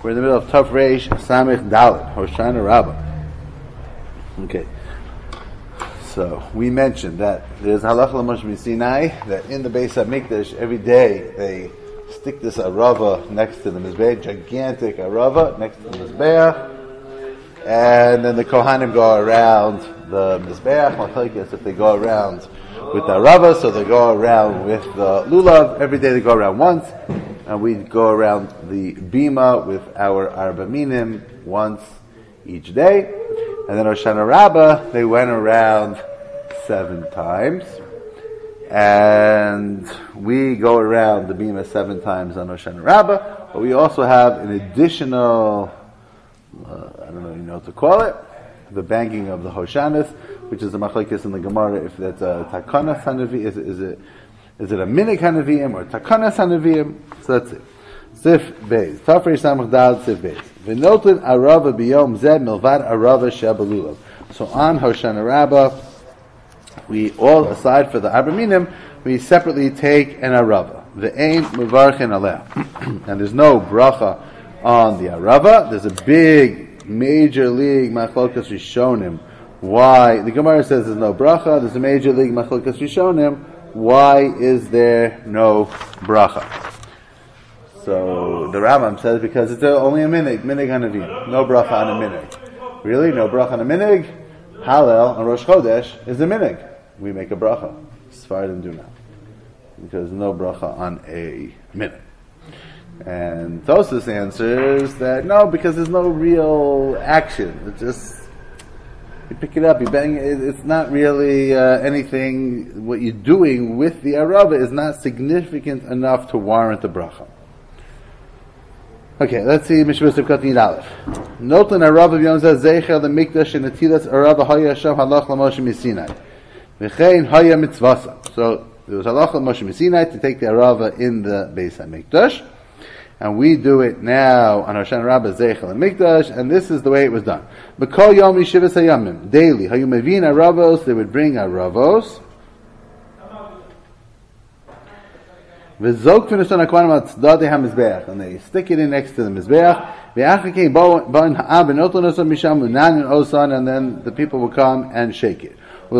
We're in the middle of Tov Reish Samech Dalet, Hoshana Rabbah. Okay. So, we mentioned that there's Halacha L'Moshe Sinai, that in the Beis HaMikdash, every day they stick this arava next to the Mizbeach, gigantic arava next to the Mizbeach, and then the Kohanim go around the Mizbeach, Machlokes if they go around with the arava, so they go around with the lulav. Every day they go around once, and we go around the bima with our arba minim once each day. And then Hoshana Rabbah, they went around 7 times, and we go around the bima 7 times on Hoshana Rabbah. But we also have an additional, I don't really know what to call it, the banging of the Hoshanas, which is the machlokes in the Gemara, if that's a takanas hanavi, is it a minik hanaviim or takanas hanaviim? So that's it. Sif Beis. Tafrei Samach Dal Sif Beis. V'notin arava biyom zeh milvad arava shebelulav. So on Hoshana Rabbah, we all, aside for the Abraminim, we separately take an arava. V'ein mevarchin aleh. And there's no bracha on the arava. There's a big, major league machlokas rishonim. Why? The Gemara says there's no bracha. There's a major league machlokas rishonim. Why is there no bracha? So the Rambam says because it's only a minig hanavim, no bracha on a minig. Really, no bracha on a minig? Hallel on Rosh Chodesh is a minig. We make a bracha. Sfardim do not, because no bracha on a minig. And Tosfos answers that no, because there's no real action. It's just you pick it up, you bang it. It's not really anything. What you're doing with the arava is not significant enough to warrant the bracha. Okay, let's see Mishmur Sivkat Yid Aleph. Notan arava b'yom zeh zeicher l'mikdash and atilas arava haya Hashem halach l'Moshe Sinai. V'chein haya mitzvasa. So there was halach l'Moshe Sinai to take the arava in the Beis HaMikdash, and we do it now on Hoshana Rabbah zeicher l'mikdash, and this is the way it was done. B'kol yom yishivas hayamim daily hayu mevin aravos, they would bring aravos. And they stick it in next to the Mizbeach. And then the people will come and shake it.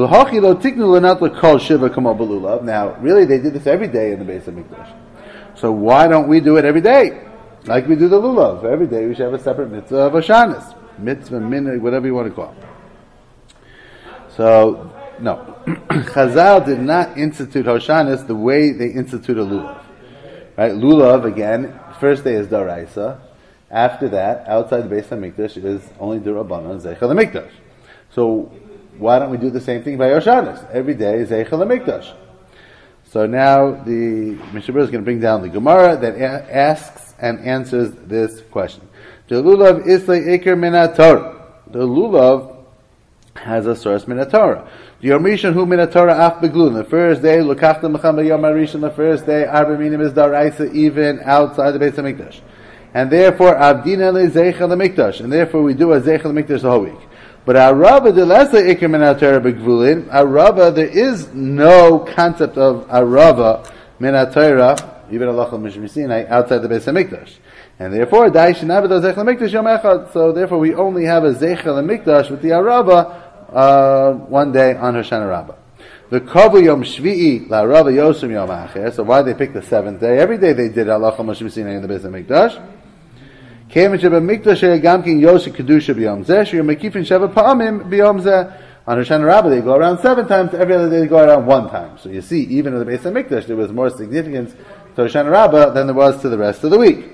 Now, really, they did this every day in the Beis HaMikdash. So why don't we do it every day? Like we do the lulav. Every day we should have a separate mitzvah of Hoshanas. Mitzvah, minhag, whatever you want to call it. So, no. Chazal did not institute Hoshanas the way they institute a lulav. Right? Lulav, again, first day is Daraisa. After that, outside the Beis HaMikdash is only D'Rabbanan, Zeichel HaMikdash. So, why don't we do the same thing by Hoshanas? Every day is Zeichel HaMikdash. So now the Mishnah is going to bring down the Gemara that asks and answers this question. The lulav is the Iker min HaTorah. The lulav has a source min HaTorah. The Yom Rishon hu min HaTorah af beglun. The first day, L'kachta Mecham Yom HaRishon, the first day, Arba Minim is Daraisa, even outside the Beis HaMikdash. And therefore, Abdina le Zeichel HaMikdash. And therefore, we do a Zeichel HaMikdash the whole week. But Araba de Lesa Iker min HaTorah begvulin. Araba, there is no concept of Araba min HaTorah, even Allah Mishmi Sinai, outside the Beis HaMikdash. And therefore, Dai Shinabed Zeichel HaMikdash Yom Echad. So therefore, we only have a Zeichel HaMikdash with the Araba one day on Hoshana Rabbah. The Kavu Yom Shvi'i La Rabbah Yosem Yom Acher. So why they pick the 7th day? Every day they did Allah Moshe Sinai in the Beis HaMikdash. Came into the Mikdash Gamkin Yosef Kedusha B'Yom Zeh. Shir Mekifin Sheva Pa'amim B'Yom Zeh. On Hoshana Rabbah they go around 7 times. Every other day they go around 1 time. So you see, even in the Beis HaMikdash there was more significance to Hoshana Rabbah than there was to the rest of the week.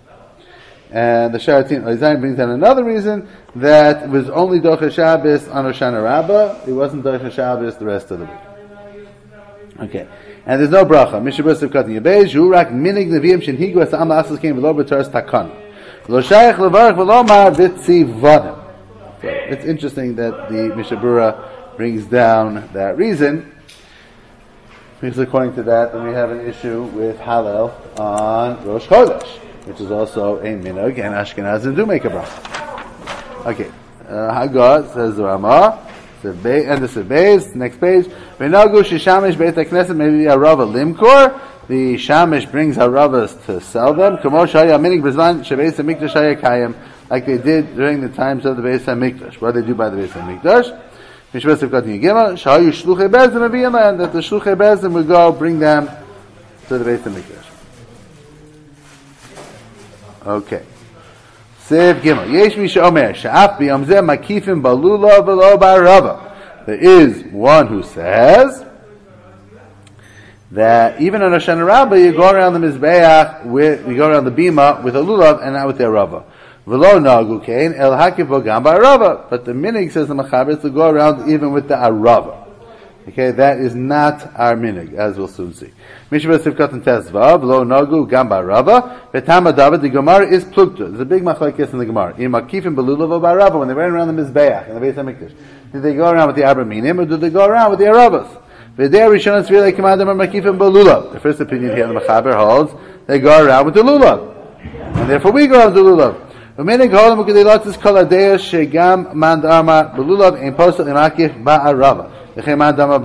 And the Sharatin Oizayin brings down another reason that it was only Docha Shabbos on Hoshana Rabbah. It wasn't Docha Shabbos the rest of the week. Okay. And there's no bracha. Mishabur Sivkat Yabez, Jurak Minig Neviim Shinhigu as Am Asas came below B'Toras Takan. Lo Shayach Levarach V'Lomar B'Tzivanim. It's interesting that the Mishabura brings down that reason. Because according to that, then we have an issue with Hallel on Rosh Chodesh, which is also a minhag, and Ashkenazim do make a bracha. Okay, Haggah says the Ramah, and the Sebez, next page. V'nagu shishamish beit hakneset maybe arava limkor the Shamish brings Haravas to sell them. Like they did during the times of the Beis HaMikdash. What did they do by the Beis HaMikdash? That the Shluchei Bezdin would go bring them to the Beis HaMikdash. Okay. Sev Gimel. Yesh Misha Omer, Sha'af b'yom zeh makifim balula v'lo ba'arava. There is one who says that even on Hoshana Rabbah you go around the Mizbeach you go around the Bima with a lulav and not with the Arava. V'lo nagu kein el hakif bo gam ba'arava. But the minig says the Mechaber is to go around even with the Arava. Okay, that is not our minig, as we'll soon see. Mishra Sivkat and Tezvav, Lo Nagu, Gamba Rava, Betama David, the Gemara is plukta. There's a big machlokes in the Gemara. In Makifim Belulav Barava, when they ran around the Mizbeach, in the Beis HaMikdash, did they go around with the Abraminim, or did they go around with the Arabas? V'dei Rishon Tzvila Kamadam or Makifim Belulav. The first opinion here in the Mechaber holds, they go around with the Lulav. And therefore we go around with the Lulav. V'menig Holam Ukedilatis Kol Adeus Shegam Mand Arma Belulav, Ein Posel Imakif Ba'arava. So, the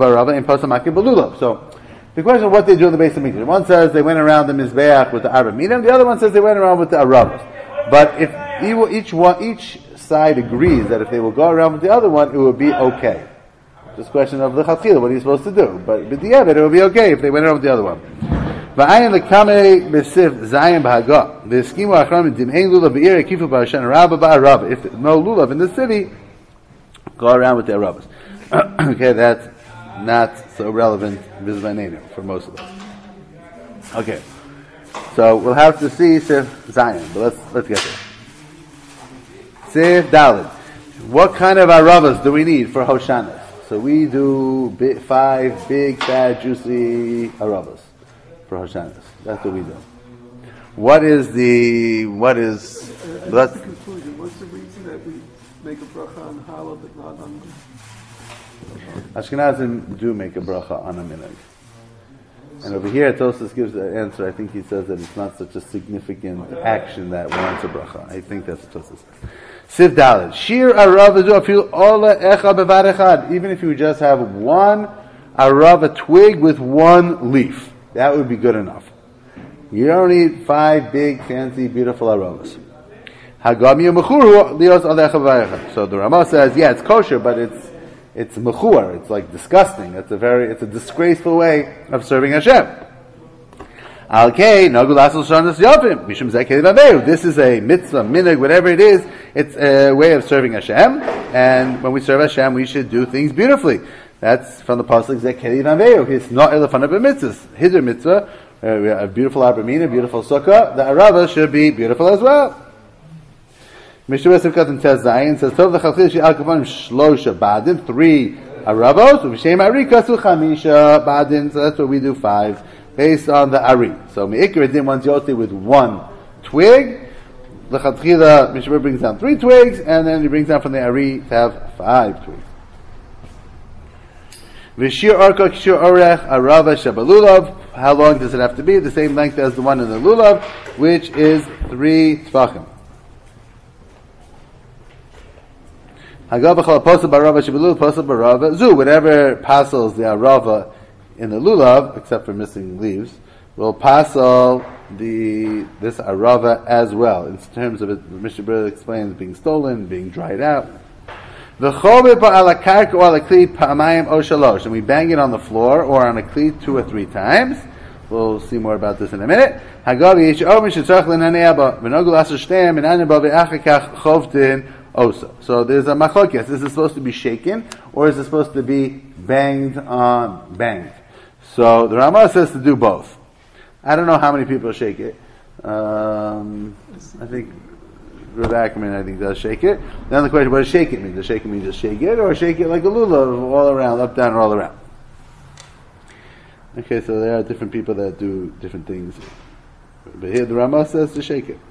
question of what they do in the Beis HaMikdash. One says they went around the Mizbeach with the Araminim, the other one says they went around with the Arabas. But if each side agrees that if they will go around with the other one, it will be okay. Just a question of the Chatchila, what are you supposed to do? But the Yevet, it will be okay if they went around with the other one. If no lulav in the city, go around with the Arabas. Okay, that's not so relevant for most of us. Okay, so we'll have to see Sif Zion, but let's get there. Sif Daled. What kind of Arabas do we need for Hoshanas? So we do 5 big, fat, juicy Arabas for Hoshanas. That's what we do. What's the conclusion? What's the reason that we make a bracha on challah but not on? Ashkenazim do make a bracha on a minhag. And over here, Tosas gives the answer. I think he says that it's not such a significant action that warrants a bracha. I think that's what Tosas says. Siv Daled. Shir Arav Afil Ola Echa Bevad Echad. Even if you just have one Arav, a twig with one leaf, that would be good enough. You don't need 5 big, fancy, beautiful Aravas. Hagami Mechuru Lios Ola Echa Bevad Echad. So the Ramah says, yeah, it's kosher, but it's mechur. It's like disgusting. It's a disgraceful way of serving Hashem. This is a mitzvah, minig, whatever it is. It's a way of serving Hashem. And when we serve Hashem, we should do things beautifully. That's from the pasuk Zekeli Vaveu. It's not elefana b'mitzvahs. His mitzvah. We have a beautiful arbamina, beautiful sukkah. The arava should be beautiful as well. Mishnah Sivkat and Tez Zayin says, "Tov l'chalchil she'al kapanim shlosha badin, 3 arabos, u'v'shem ari kasu chamisha badin." So that's what we do 5, based on the ari. So me'ikr din one's yoti with 1 twig. L'chalchila Mishnah brings down 3 twigs, and then he brings down from the ari to have 5 twigs. V'shir orka k'shir orech arava shabalulav. How long does it have to be? The same length as the one in the lulav, which is 3 tvachim. Whatever passes the arava in the lulav, except for missing leaves, will passel this arava as well, in terms of it. Mishnah Berurah explains being stolen, being dried out. And we bang it on the floor or on a kli 2 or 3 times. We'll see more about this in a minute. Osa. So there's a machlokes. Is it supposed to be shaken, or is it supposed to be banged? So the Ramah says to do both. I don't know how many people shake it. I think Rav Ackerman, does shake it. Then the question, what does shake it mean? Does shake it mean just shake it, or shake it like a lulav, all around, up, down, or all around? Okay, so there are different people that do different things. But here the Ramah says to shake it.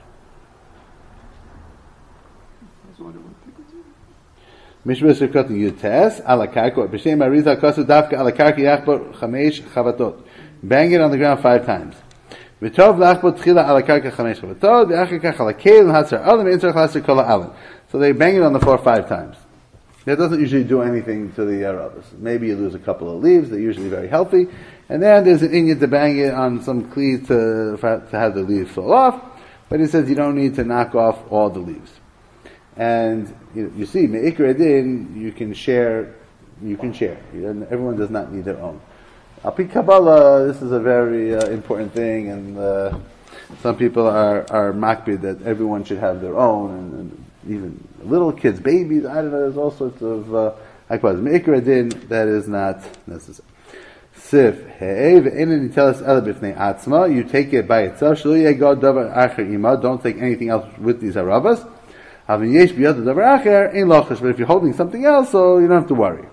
Mishmah Sivkat Yutes ala karko b'shem Arizal kasu dafka ala karki yachbor 5 chavatot. Bang it on the ground 5 times. V'tov lachbor tchila ala karka 5 chavatot v'achar kach ala keil hatzar alam intzar chaser kol alam. So they bang it on the floor 5 times. That doesn't usually do anything to the Arabas. Maybe you lose a couple of leaves, they're usually very healthy, and then there's an inyan to bang it on some kli to have the leaves fall off, but he says you don't need to knock off all the leaves. And you see, me'ikra din, you can share. Everyone does not need their own. Al-pi Kabbalah, this is a very important thing, and some people are makbid that everyone should have their own, and even little kids, babies, I don't know, there's all sorts of akbaz. Me'ikra din, that is not necessary. Sif, he'ev, enin yitelas ela b'fnei atzma, you take it by itself, shelo yegod davar acher ima, don't take anything else with these harabas. Havin yesh b'yad davar acher, ein lochash, but if you're holding something else, so you don't have to worry.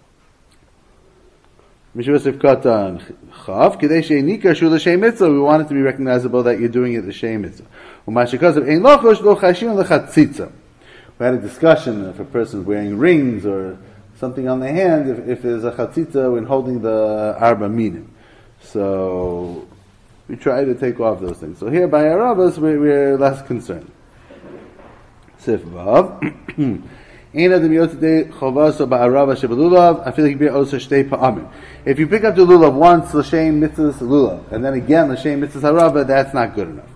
Mishvasif katan chav, k'dei she'enika shu l'shem mitzvah, we want it to be recognizable that you're doing it l'shem mitzvah. Umashikazav ein lochash, lo chashin l'chatzitza. We had a discussion if a person's wearing rings or something on the hand, if there's a chatzitza when holding the arba minim. So, we try to take off those things. So here by Arabas, we're less concerned. Sif vav. If you pick up the lulav once, l'shem mitzvahs lulav, and then again l'shem mitzvahs haraba, that's not good enough.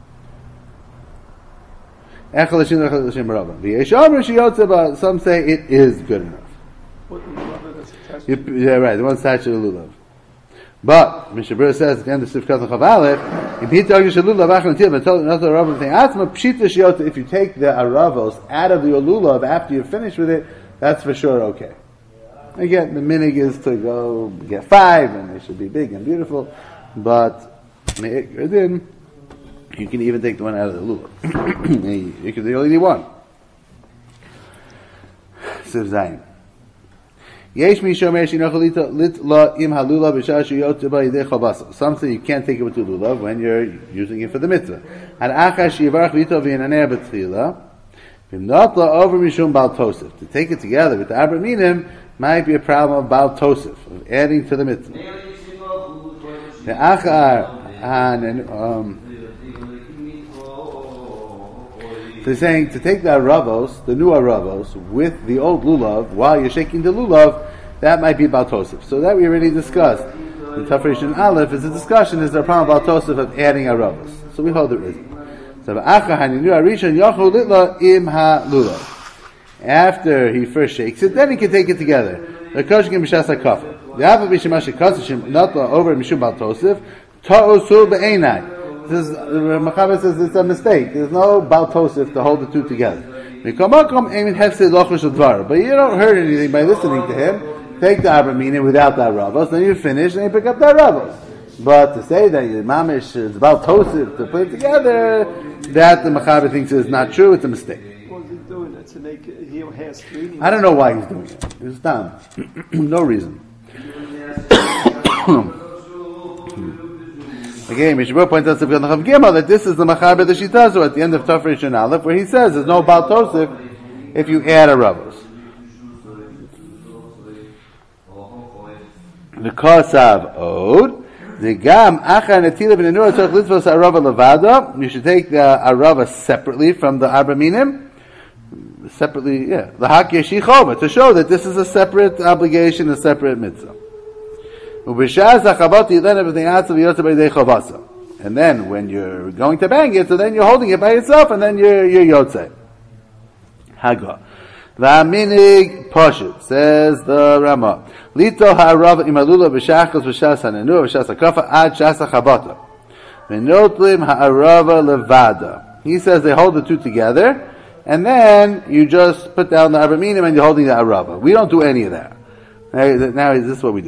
Some say it is good enough. What the rubber that's attached Yeah, right, the one attached to the lulav. But Mishabur says at the end of Sifkat Chav Aleph, if you take the aravos out of your lulav after you're finished with it, that's for sure okay. Again, the minig is to go get 5, and they should be big and beautiful. But you can even take the one out of the lulav. You can only need one. Siv Zayin. Some say you can't take it with the lulav when you're using it for the mitzvah. To take it together with the Abra Minim might be a problem of Baal Tosef, of adding to the mitzvah. So he's saying to take the aravos, the new aravos, with the old lulav while you're shaking the lulav, that might be Baal Tosef. So that we already discussed. In Tafresh and Aleph is a discussion, is there a problem Baal Tosef of adding aravos? So we hold there isn't. So after he first shakes it, then he can take it together. The Koshkin B'Shas HaKafa. The Abba B'Shemash HaKafa, not over Mishum Baal Tosef, Ta'osul B'Einai. This is, Machaber says it's a mistake. There's no Baal Tosef to hold the two together. But you don't hurt anything by listening to him. Take the Abra Minim without the Aravos, then you finish and you pick up the Aravos. But to say that your mamish is Baal Tosef to put it together, that the Machaber thinks is not true, it's a mistake. What is he doing? That's a naked heel has screening. I don't know why he's doing it. It's dumb. No reason. Again, Mishabur points out to Chav Gimel that this is the Machaber the Shitazu at the end of Tafresh and Aleph, where he says there's no Baal Tosef if you add a Ravos. The Kosav Od, the Gam Achar Netila B'Nenura Tzorch Litzvos Arava Levada. You should take the Arava separately from the Abra Minim. Separately, yeah. The Hak Yeshichova, to show that this is a separate obligation, a separate mitzvah. And then when you're going to bang it, so then you're holding it by itself, and then you're yotzei. Haga. V'aminig poshut, says the Rama. Lito ha'arav imalula b'shachos b'shas ha'nenu b'shas ha'kafa ad shas ha'chabata. V'notlim ha'arava levada. He says they hold the two together, and then you just put down the Abra Minim and you're holding the arava. We don't do any of that. Now this is what we do.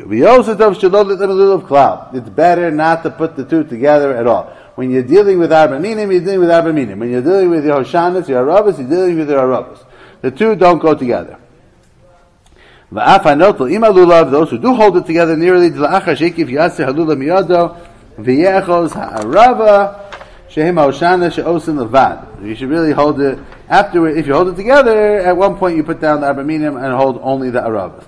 It's better not to put the two together at all. When you're dealing with Abra Minim, you're dealing with Abra Minim. When you're dealing with your Hoshanas, your Arabas, you're dealing with your Arabas. The two don't go together. Those who do hold it together nearly, you should really hold it afterward. If you hold it together, at one point you put down the Abra Minim and hold only the Arabas.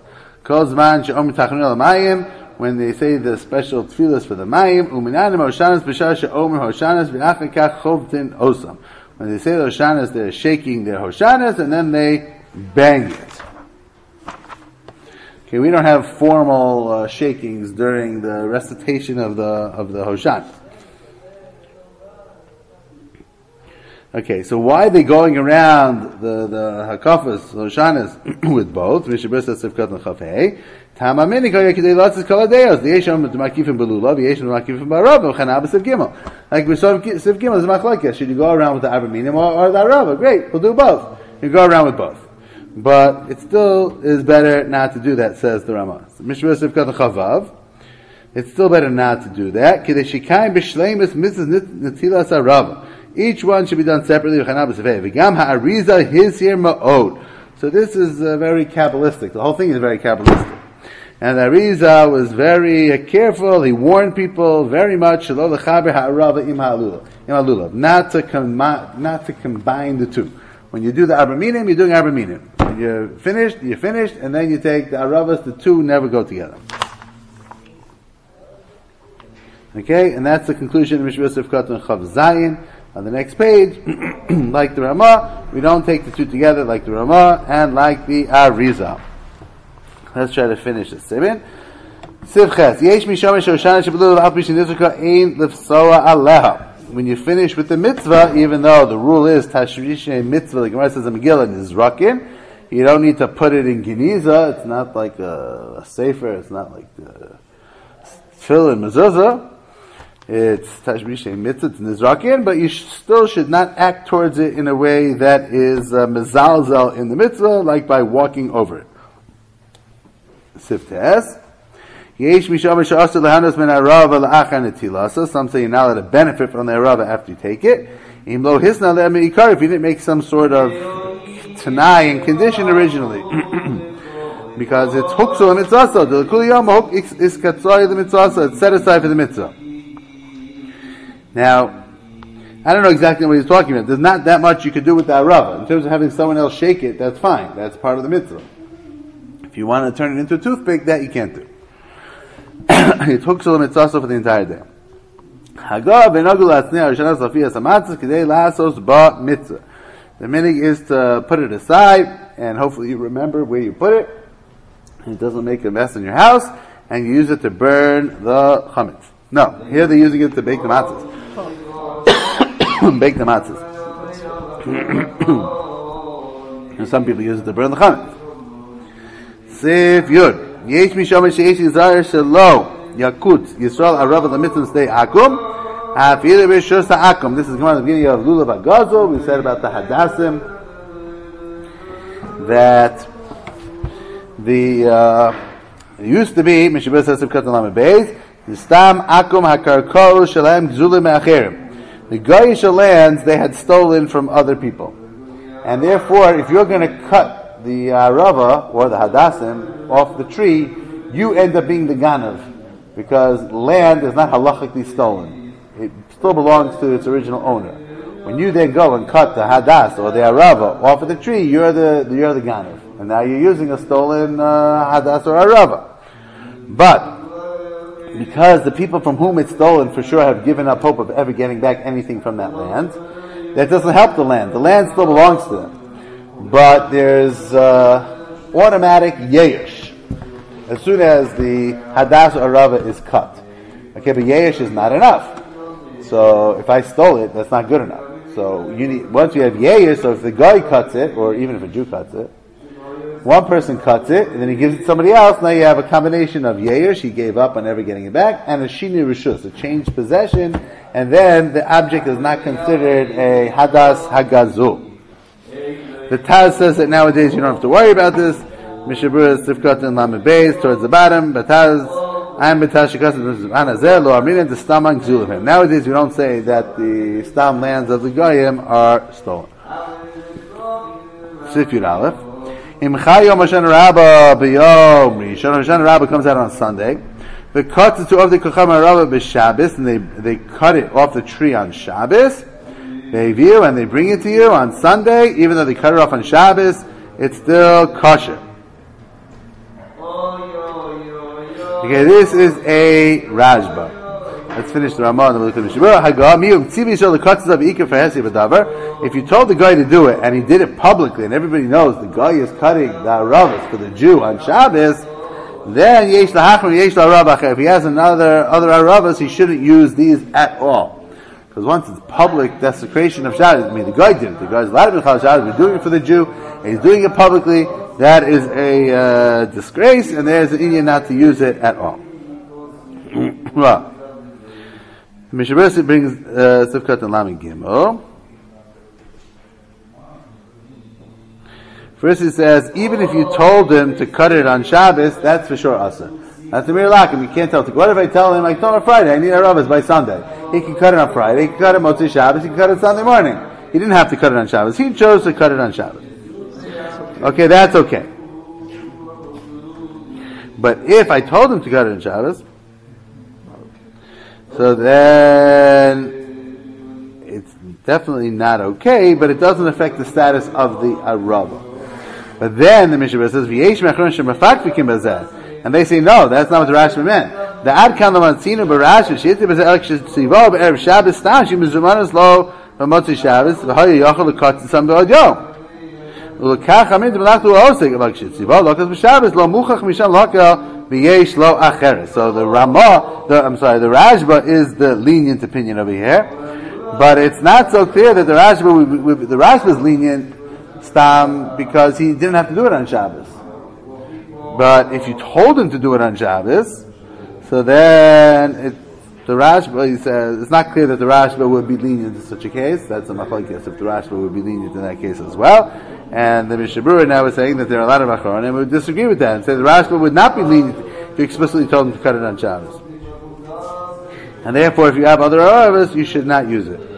When they say the special tefillas for the mayim, when they say the hoshanas, they're shaking their hoshanas and then they bang it. Okay, we don't have formal shakings during the recitation of the Hoshan. Okay, so why are they going around the Hakafas, Hoshanas, with both? Mishabur says Sivkat and Chafei. Tama minikaya kidei latzis koladeos. The Yesham makifim belulav, the Yesham makifim barav, v'chanab Siv Gimel. Like we saw Siv Gimel is machlokes. Should you go around with the Arba or the Arava? Great, we'll do both. You go around with both. But it still is better not to do that, says the Rama. Mishabur Sivkat and Chavav. It's still better not to do that. Kidei shikayim b'shleimus mitzvahs netilas Arava. Each one should be done separately. V'gam ha'ariza his here ma'od. So this is very Kabbalistic. The whole thing is very Kabbalistic. And the Ariza was very careful. He warned people very much not to combine the two. When you do the Arba Minim, you're doing Arba Minim. When you're finished, and then you take the Aravas. The two never go together. Okay, and that's the conclusion of Mishra Sivkat and Chav Zayin. On the next page, like the Ramah, we don't take the two together like the Ramah and like the Arizal. Let's try to finish this. Sibin. Sivches. Yesh mishamesh Hoshana shebelu al pishin nizrika ein lifsoa aleha. When you finish with the mitzvah, even though the rule is tashrishe mitzvah, the Gemara says in Megillah, is rakin, you don't need to put it in Geniza. It's not like a sefer. It's not like the tefillin mezuzah. It's tashbishay mitzvah, it's nizrakin, but you still should not act towards it in a way that is mezalzel in the mitzvah, like by walking over it. Siftes. Yesh misham sha'asur lehanos min arava la'achar netilasa. Some say you're not allowed to benefit from the arava after you take it. Im lo hisna le'meikar, if you didn't make some sort of tanai and condition originally. Because it's huksul mitzvah, the kuliyam huk is katzai the mitzvah, it's set aside for the mitzvah. Now, I don't know exactly what he's talking about. There's not that much you could do with the arava. In terms of having someone else shake it, that's fine. That's part of the mitzvah. If you want to turn it into a toothpick, that you can't do. It hooks the mitzvah for the entire day. The minig is to put it aside, and hopefully you remember where you put it. It doesn't make a mess in your house, and you use it to burn the chametz. No, here they're using it to bake the matzahs. Bake the matzahs. And some people use it to burn the chametz. Sif Yud. Yesh misham sheyesh yizar shelo yakut Yisrael arav l'mitzvah stay akum. Hafir b'shus akum. This is going at the beginning of Lulav Hagazel. We said about the Hadassim that it used to be Mishabur says of Katan Beis. Stam akum hakarkol shalem gzulim me'acherim. The Goyish lands they had stolen from other people, and therefore, if you're going to cut the arava or the hadassim off the tree, you end up being the ganav, because land is not halachically stolen; it still belongs to its original owner. When you then go and cut the hadas or the arava off of the tree, you're the ganav, and now you're using a stolen hadas or arava, but because the people from whom it's stolen for sure have given up hope of ever getting back anything from that land, that doesn't help the land. The land still belongs to them. But there's automatic yesh as soon as the hadas or arava is cut. Okay, but yesh is not enough. So if I stole it, that's not good enough. So you need, once you have yesh, so if the guy cuts it, or even if a Jew cuts it, one person cuts it, and then he gives it to somebody else. Now you have a combination of yesh, he gave up on never getting it back, and a shini rishus, a changed possession, and then the object is not considered a hadas hagazu. The Taz says that nowadays you don't have to worry about this. Mishabur Sifkat and Lamed Beis towards the bottom. Bataz, I'm Bataz Shekas Anazel Lo Armin and the Stamang Zulhim. Nowadays we don't say that the Stam lands of the Goyim are stolen. Sifyud Aleph. Imchayom Hashan Rabbah B'Yom Rishon. Hashan Rabbah comes out on Sunday. The cut to of the Kocham Rabbah b'Shabbos, and they cut it off the tree on Shabbos. They view and they bring it to you on Sunday, even though they cut it off on Shabbos, it's still kosher. Okay, this is a Rajba. Let's finish the Ramah and then we'll look at the Mishabur. If you told the guy to do it and he did it publicly and everybody knows the guy is cutting the Aravas for the Jew on Shabbos, then yesh lahachmer yesh la'arav. If he has other aravas, he shouldn't use these at all. Because once it's public desecration of Shabbos, I mean the guy did it. The guy's allowed to be Chal Shabbos, he's doing it for the Jew, and he's doing it publicly. That is a disgrace, and there's an Indian not to use it at all. Well, Mishabirsi brings Sivkat and Lami Gimel. First he says, even if you told him to cut it on Shabbos, that's for sure Asa. That's the Mir Lakim. You can't tell. What if I tell him, I told him on Friday, I need Aravas by Sunday. He can cut it on Friday, he can cut it Motzei Shabbos, he can cut it Sunday morning. He didn't have to cut it on Shabbos. He chose to cut it on Shabbos. Okay, that's okay. But if I told him to cut it on Shabbos, so then it's definitely not okay, but it doesn't affect the status of the Arava. But then the Mishnah says, V'yesh mechron shemafakfikim bazeh. And they say, no, that's not what the Rashi meant. The ad kan l'mantzinu b'Rashi, she'iti b'zeh elk she'tzivo b'erev Shabbos stam, she'mizumanas lo b'motzei Shabbos, v'hoya yochel l'kot tzam b'od yom. U'lekach hamid b'nachtu ha'osek, elk she'tzivo l'kas b'Shabbos, lo muchach misham l'hokel v'yesh lo acheres. So the the Rashba is the lenient opinion over here. But it's not so clear that the Rashba is lenient stam because he didn't have to do it on Shabbos. But if you told him to do it on Shabbos, so then the Rashba, he says, it's not clear that the Rashba would be lenient in such a case. That's a machlokes if the Rashba would be lenient in that case as well. And the Mishnah Berurah now is saying that there are a lot of Acharonim and would disagree with that and say the Rashba would not be lenient if you explicitly told him to cut it on Shabbos. And therefore, if you have other Aravas, you should not use it.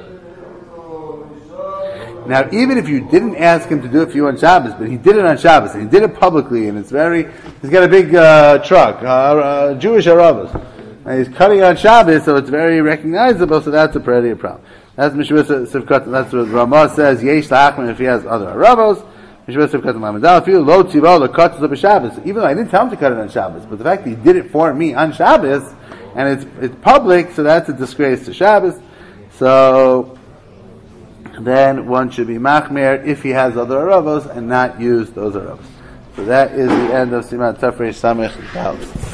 Now, even if you didn't ask him to do it for you on Shabbos, but he did it on Shabbos, and he did it publicly, and he's got a big truck, Jewish Aravas, and he's cutting on Shabbos, so it's very recognizable, so that's a pretty problem. That's Mishvah Sivkat, that's what Ramah says, Yesh La'achman, if he has other Aravos, Mishvah Sivkat Lamadal, if you lo tzivah, the cuts of Shabbos, even though I didn't tell him to cut it on Shabbos, but the fact that he did it for me on Shabbos, and it's public, so that's a disgrace to Shabbos, so then one should be machmer if he has other aravos and not use those aravos. So that is the end of Siman Tafresh Samech Dalet.